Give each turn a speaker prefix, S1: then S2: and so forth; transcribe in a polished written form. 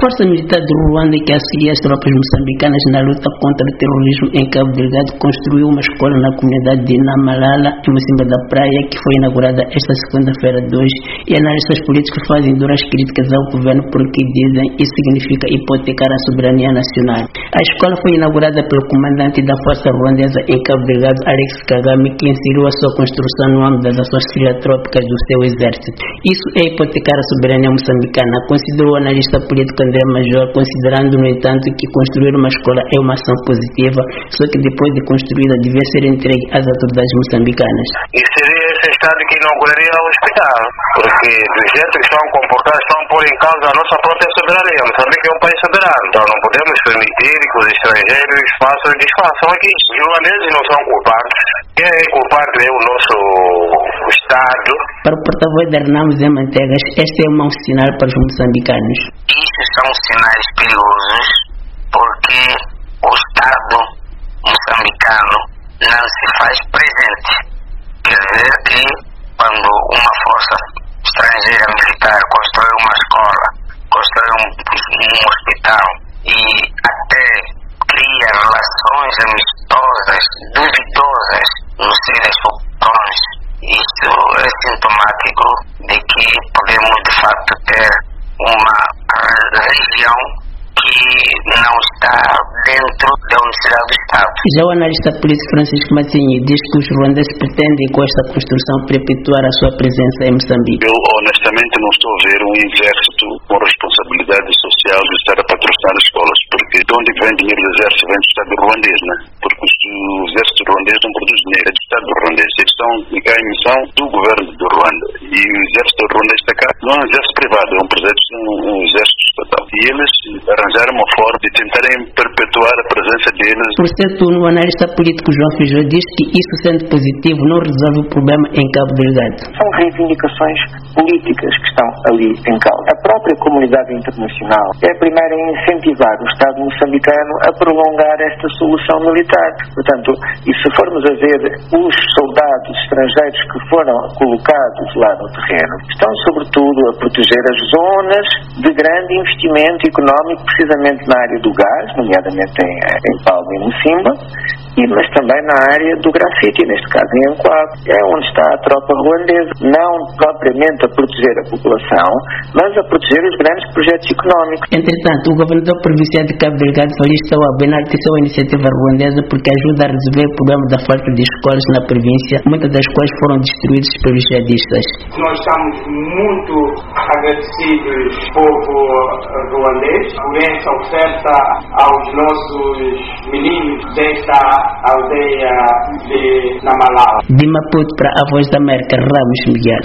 S1: força militar do Ruanda, que auxilia as tropas moçambicanas na luta contra o terrorismo em Cabo Delgado, construiu uma escola na comunidade de Namalala, em Mocimba da Praia, que foi inaugurada esta segunda-feira de hoje. E analistas políticos fazem duras críticas ao governo porque dizem que isso significa hipotecar a soberania nacional. A escola foi inaugurada pelo comandante da força ruandesa em Cabo Delgado, Alex Kagame, que inseriu a sua construção no âmbito das ações filantrópicas do seu exército. Isso é hipotecar a soberania moçambicana, considerou o analista político André Major, considerando, no entanto, que construir uma escola é uma ação positiva, só que depois de construída devia ser entregue às autoridades moçambicanas.
S2: E seria esse Estado que inauguraria o hospital, porque do jeito que estão a comportar, estão a pôr em causa a nossa própria soberania. Moçambique é um país soberano, então não podemos permitir que os estrangeiros façam e desfaçam aqui. Os ruandeses não são culpados. Quem é culpado é o nosso Estado.
S1: Para o porta-voz da Renamo Zé Mantegas, este é um mau sinal para os moçambicanos.
S3: Isso são sinais perigosos porque o Estado moçambicano não se faz presente. Quer dizer que quando uma força estrangeira militar constrói uma escola, constrói um hospital e até cria relações amistosas, duvidosas no seio das populações, isso é sintomático de que podemos de facto ter uma região que não está dentro da universidade do Estado.
S1: Já o analista político Francisco Matinho diz que os ruandeses pretendem com esta construção perpetuar a sua presença em Moçambique.
S4: Eu honestamente não estou a ver um exército com responsabilidade social de estar a patrocinar escolas, porque de onde vem dinheiro do exército vem do Estado ruandês, né? Porque o exército ruandês não produz dinheiro, é do Estado ruandês. Eles estão em missão do governo do Ruanda. E o exército ruandês está cá, não é um exército privado, é um exército estatal. E eles arranjaram uma forma de tentarem perpetuar a presença deles.
S1: Por certo, o analista político João Feijó diz que isso, sendo positivo, não resolve o problema em Cabo Delgado.
S5: São reivindicações políticas que estão ali em causa. A própria comunidade internacional é a primeira a incentivar o Estado moçambicano a prolongar esta solução militar. Portanto, e se formos a ver os soldados estrangeiros que foram colocados lá no terreno, estão sobretudo a proteger as zonas de grande investimento económico, precisamente na área do gás, nomeadamente em Palma e Mocimba, mas também na área do grafite, neste caso em Ancoado. É onde está a tropa ruandesa, não propriamente a proteger a população, mas a proteger os grandes projetos económicos.
S1: Entretanto, o governador provincial de Cabo Delgado solicita ao enalteceu a iniciativa ruandesa porque ajuda a resolver o problema da falta de escolas na província, muitas das quais foram destruídas pelos jihadistas.
S6: Nós estamos muito agradecidos, povo ruandês, por essa oferta aos nossos meninos desta aldeia de Namalala.
S1: De Maputo para a Voz da América, Ramos Miguel.